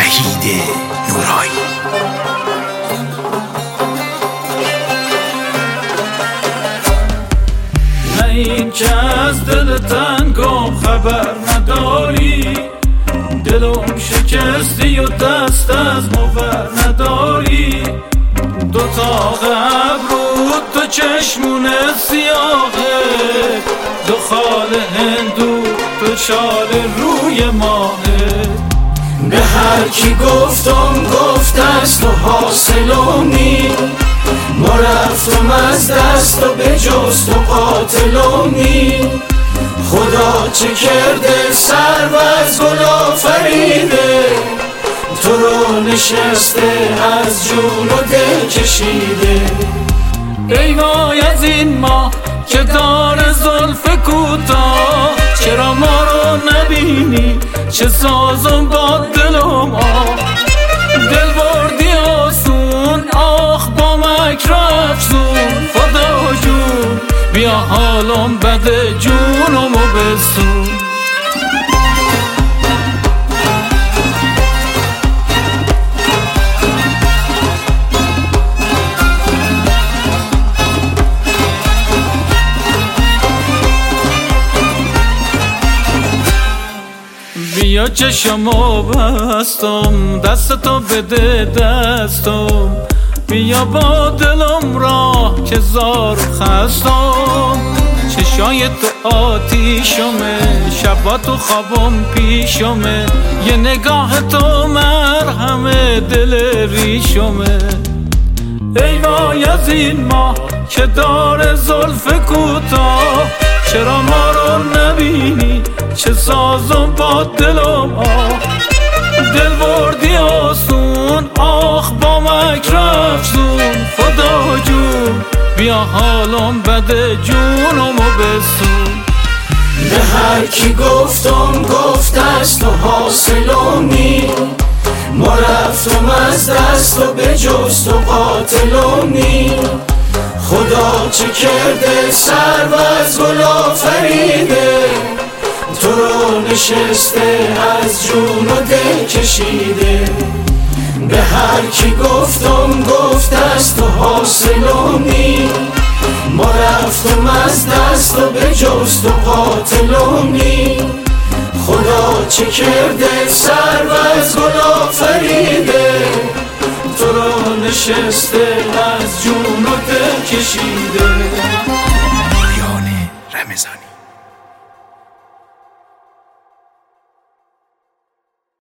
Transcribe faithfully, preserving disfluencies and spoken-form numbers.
وحید نورایی. نه این که از دل تنگم خبر نداری، دلم شکستی و دست از مور نداری. دو تا ابرو تو چشمون سیاهه، دو خال هندو تو شال روی ماهه. به هر کی گفتم گفت است و حاصلونی، ما رفتم از دست و به جست و قاتلونی. خدا چه کرده سر و از گل آفریده، تو رو نشسته از جون و دل کشیده. ای وای از این ماه که دار زلف کوتاه، چرا ما رو نبینی چه سازم با دلم آه. دل بردی آسون آخ با مکر افزون، خدا جون بیا حالم بده جونمو بسون. بیا چشمو بستم دستتو بده دستم، بیا با دلم راه که زار خستم. چشای تو آتیشمه شبا تو خوابم پیشمه، یه نگاه تو مرهمه دل ریشمه. ای وای از این ماه که داره زلف کوتاه، چرا ما رو نبینی چه سازم با دلم آه. دل بردی آسون آخ با مکر افزون، خدا جون بیا حالم بده جونمو بسون. به هر کی گفتم گفت است و حاصلونی، ما رفتم از دست و به جست و قاتلونی. خدا چه کرده سر و از گل آفریده، تو رو نشسته از جون و دل کشیده. به هر کی گفتم گفت است و حاصلونی، ما رفتم از دست و به جست و قاتلونی. خدا چه کرده سر و از گل آفریده، تو رو نشسته از جون و دل کشیده. پایان رمضانی.